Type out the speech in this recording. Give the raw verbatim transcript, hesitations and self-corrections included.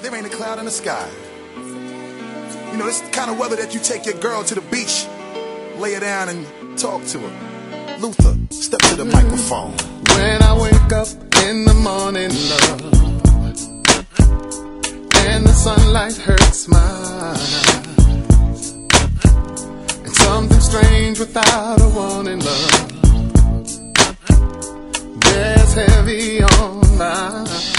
there ain't a cloud in the sky. You know, this is the kind of weather that you take your girl to the beach, lay her down and talk to her. Luther, step to the microphone. When I wake up in the morning, love, and the sunlight hurts my eyes, and something strange without a warning, love, bears heavy on my